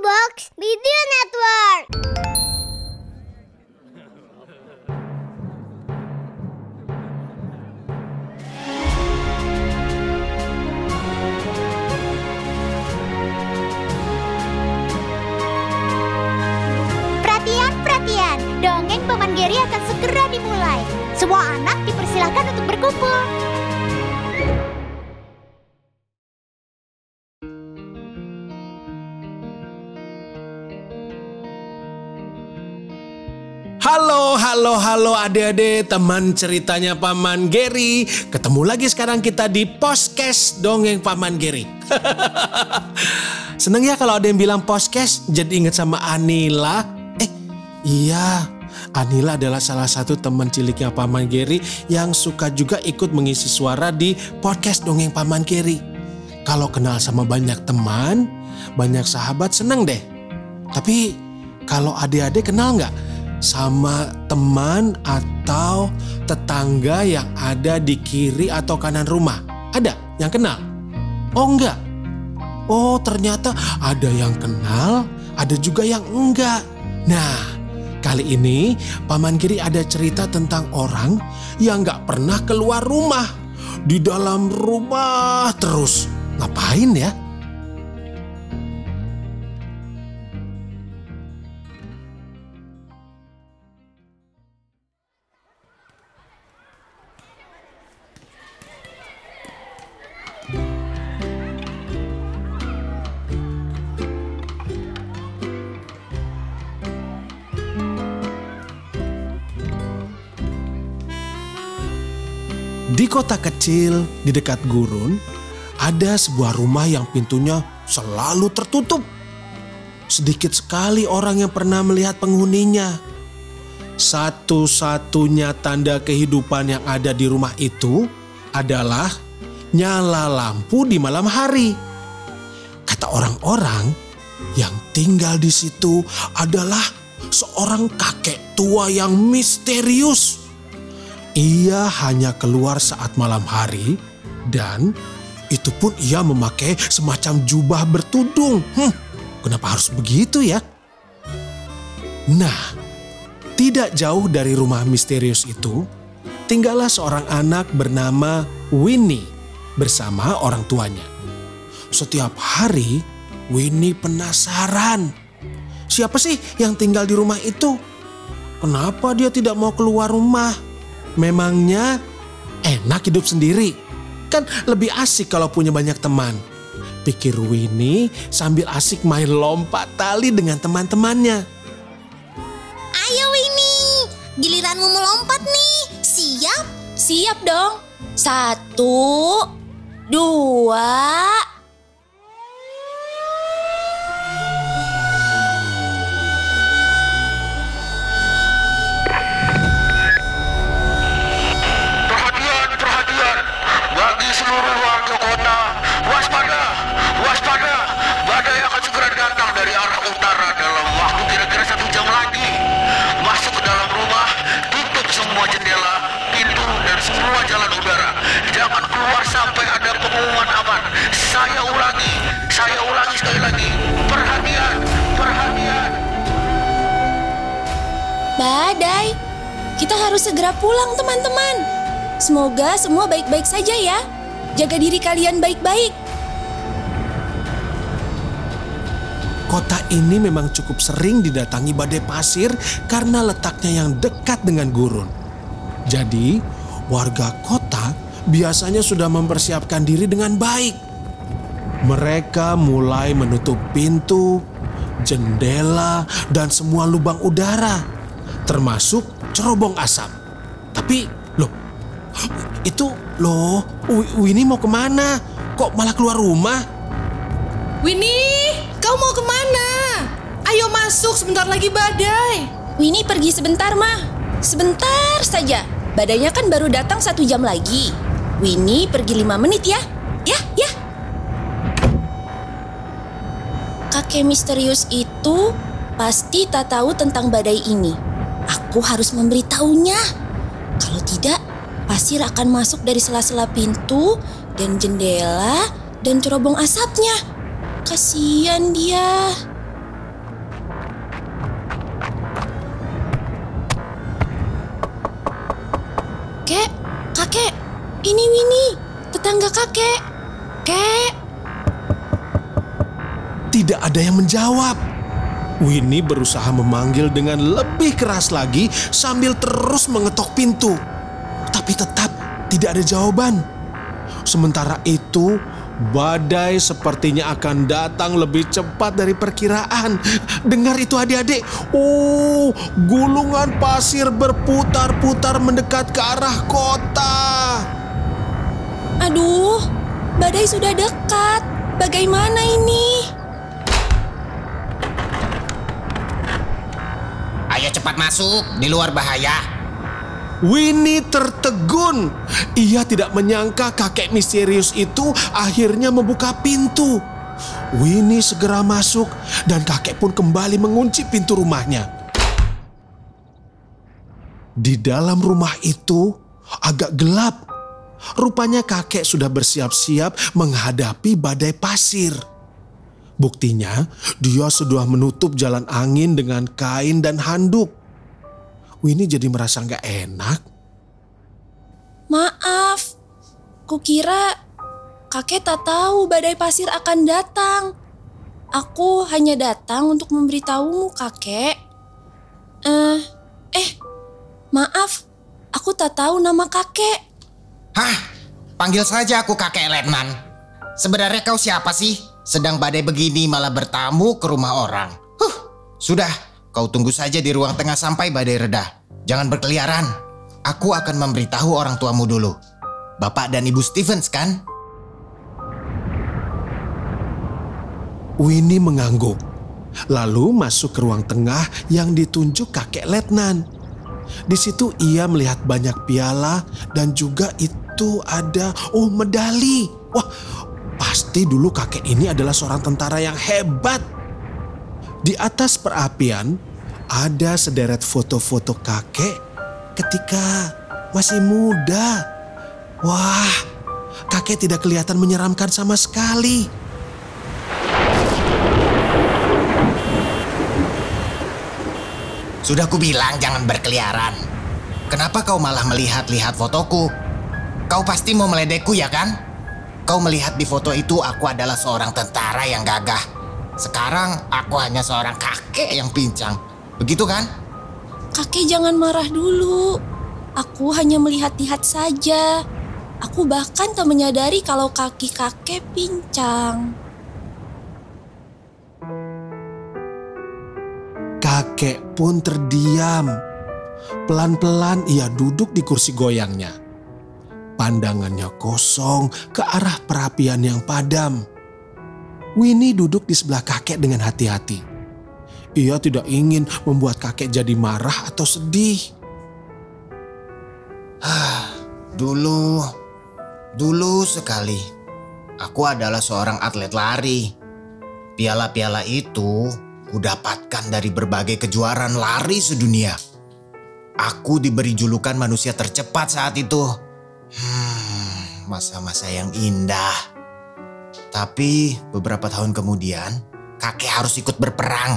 Box Video Network. Perhatian, dongeng Paman Geri akan segera dimulai. Semua anak dipersilakan untuk berkumpul. Halo adik-adik, teman ceritanya Paman Geri. Ketemu lagi sekarang kita di podcast Dongeng Paman Geri. Seneng ya kalau ada yang bilang podcast, jadi inget sama Anila. Iya, Anila adalah salah satu teman ciliknya Paman Geri yang suka juga ikut mengisi suara di podcast Dongeng Paman Geri. Kalau kenal sama banyak teman, banyak sahabat, seneng deh. Tapi kalau adik-adik kenal nggak sama teman atau tetangga yang ada di kiri atau kanan rumah? Ada yang kenal? Oh enggak. Oh ternyata ada yang kenal, ada juga yang enggak. Nah, kali ini Paman Geri ada cerita tentang orang yang enggak pernah keluar rumah. Di dalam rumah terus. Ngapain ya? Di kota kecil di dekat gurun, ada sebuah rumah yang pintunya selalu tertutup. Sedikit sekali orang yang pernah melihat penghuninya. Satu-satunya tanda kehidupan yang ada di rumah itu adalah nyala lampu di malam hari. Kata orang-orang yang tinggal di situ adalah seorang kakek tua yang misterius. Ia hanya keluar saat malam hari dan itu pun ia memakai semacam jubah bertudung. Kenapa harus begitu ya? Nah, tidak jauh dari rumah misterius itu, tinggallah seorang anak bernama Winnie bersama orang tuanya. Setiap hari, Winnie penasaran. Siapa sih yang tinggal di rumah itu? Kenapa dia tidak mau keluar rumah? Memangnya enak hidup sendiri? Kan lebih asik kalau punya banyak teman. Pikir Winnie sambil asik main lompat tali dengan teman-temannya. Ayo Winnie, giliranmu melompat nih. Siap? Siap dong. 1, 2. Seluruh warga kota, waspada, badai akan segera datang dari arah utara dalam waktu kira-kira 1 jam lagi. Masuk ke dalam rumah, tutup semua jendela, pintu dan semua jalan udara. Jangan keluar sampai ada pengumuman aman. Saya ulangi sekali lagi. Perhatian. Badai, kita harus segera pulang teman-teman. Semoga semua baik-baik saja ya. Jaga diri kalian baik-baik. Kota ini memang cukup sering didatangi badai pasir karena letaknya yang dekat dengan gurun. Jadi, warga kota biasanya sudah mempersiapkan diri dengan baik. Mereka mulai menutup pintu, jendela, dan semua lubang udara, termasuk cerobong asap. Tapi, Winnie mau kemana? Kok malah keluar rumah? Winnie, kau mau kemana? Ayo masuk, sebentar lagi badai. Winnie pergi sebentar, Mah. Sebentar saja. Badainya kan baru datang 1 jam lagi. Winnie pergi 5 menit ya. Ya. Kakek misterius itu pasti tak tahu tentang badai ini. Aku harus memberitahunya. Kalau tidak, pasir akan masuk dari sela-sela pintu dan jendela dan cerobong asapnya. Kasian dia. Ini Winnie, tetangga kakek. Kek. Tidak ada yang menjawab. Winnie berusaha memanggil dengan lebih keras lagi sambil terus mengetok pintu. Tapi tetap tidak ada jawaban. Sementara itu, badai sepertinya akan datang lebih cepat dari perkiraan. Dengar itu adik-adik. Oh, gulungan pasir berputar-putar mendekat ke arah kota. Aduh, badai sudah dekat. Bagaimana ini? Ayo cepat masuk, di luar bahaya. Winnie tertegun. Ia tidak menyangka kakek misterius itu akhirnya membuka pintu. Winnie segera masuk dan kakek pun kembali mengunci pintu rumahnya. Di dalam rumah itu agak gelap. Rupanya kakek sudah bersiap-siap menghadapi badai pasir. Buktinya, dia sudah menutup jalan angin dengan kain dan handuk. Winnie jadi merasa gak enak. Maaf, kukira kakek tak tahu badai pasir akan datang. Aku hanya datang untuk memberitahumu, kakek. Maaf, aku tak tahu nama kakek. Hah? Panggil saja aku kakek Letnan. Sebenarnya kau siapa sih? Sedang badai begini malah bertamu ke rumah orang. Sudah, kau tunggu saja di ruang tengah sampai badai reda. Jangan berkeliaran. Aku akan memberitahu orang tuamu dulu. Bapak dan Ibu Stevens kan? Winnie mengangguk, lalu masuk ke ruang tengah yang ditunjuk kakek Letnan. Di situ ia melihat banyak piala dan juga itu ada medali. Wah, pasti dulu kakek ini adalah seorang tentara yang hebat. Di atas perapian ada sederet foto-foto kakek ketika masih muda. Wah, kakek tidak kelihatan menyeramkan sama sekali. Sudah kubilang jangan berkeliaran. Kenapa kau malah melihat-lihat fotoku? Kau pasti mau meledekku ya kan? Kau melihat di foto itu aku adalah seorang tentara yang gagah. Sekarang aku hanya seorang kakek yang pincang. Begitu kan? Kakek jangan marah dulu. Aku hanya melihat-lihat saja. Aku bahkan tak menyadari kalau kaki kakek pincang. Kakek pun terdiam. Pelan-pelan ia duduk di kursi goyangnya. Pandangannya kosong ke arah perapian yang padam. Winnie duduk di sebelah kakek dengan hati-hati. Ia tidak ingin membuat kakek jadi marah atau sedih. Dulu sekali, aku adalah seorang atlet lari. Piala-piala itu kudapatkan dari berbagai kejuaraan lari sedunia. Aku diberi julukan manusia tercepat saat itu. Masa-masa yang indah. Tapi beberapa tahun kemudian, kakek harus ikut berperang.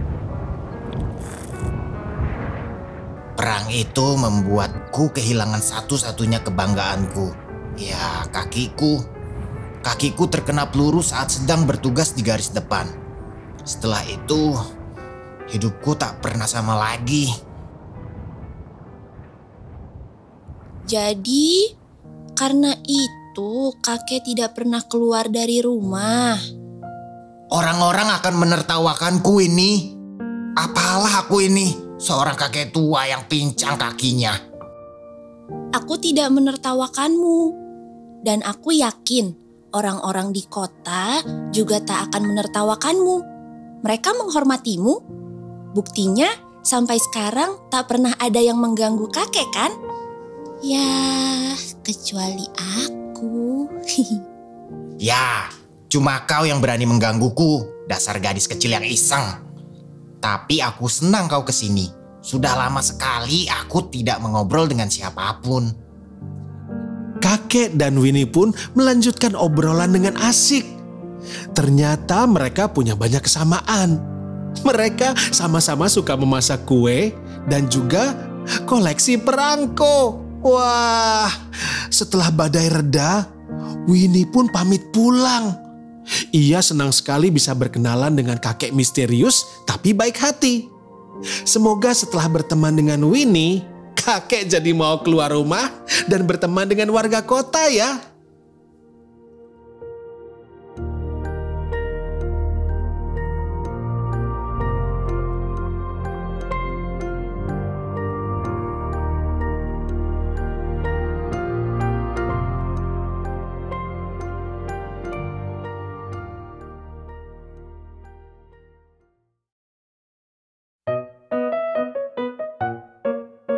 Perang itu membuatku kehilangan satu-satunya kebanggaanku. Ya, kakiku. Kakiku terkena peluru saat sedang bertugas di garis depan. Setelah itu, hidupku tak pernah sama lagi. Jadi, karena itu kakek tidak pernah keluar dari rumah. Orang-orang akan menertawakanku ini. Apalah aku ini, seorang kakek tua yang pincang kakinya. Aku tidak menertawakanmu. Dan aku yakin orang-orang di kota juga tak akan menertawakanmu. Mereka menghormatimu. Buktinya sampai sekarang tak pernah ada yang mengganggu kakek kan? Ya, kecuali aku. Ya, cuma kau yang berani menggangguku, dasar gadis kecil yang iseng. Tapi aku senang kau kesini. Sudah lama sekali aku tidak mengobrol dengan siapapun. Kakek dan Winnie pun melanjutkan obrolan dengan asik. Ternyata mereka punya banyak kesamaan. Mereka sama-sama suka memasak kue dan juga koleksi perangko. Wah, Setelah badai reda, Winnie pun pamit pulang. Ia senang sekali bisa berkenalan dengan kakek misterius tapi baik hati. Semoga setelah berteman dengan Winnie, kakek jadi mau keluar rumah dan berteman dengan warga kota ya.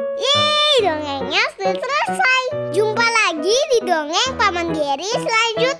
Dongengnya sudah selesai. Jumpa lagi di dongeng Paman Geri selanjutnya.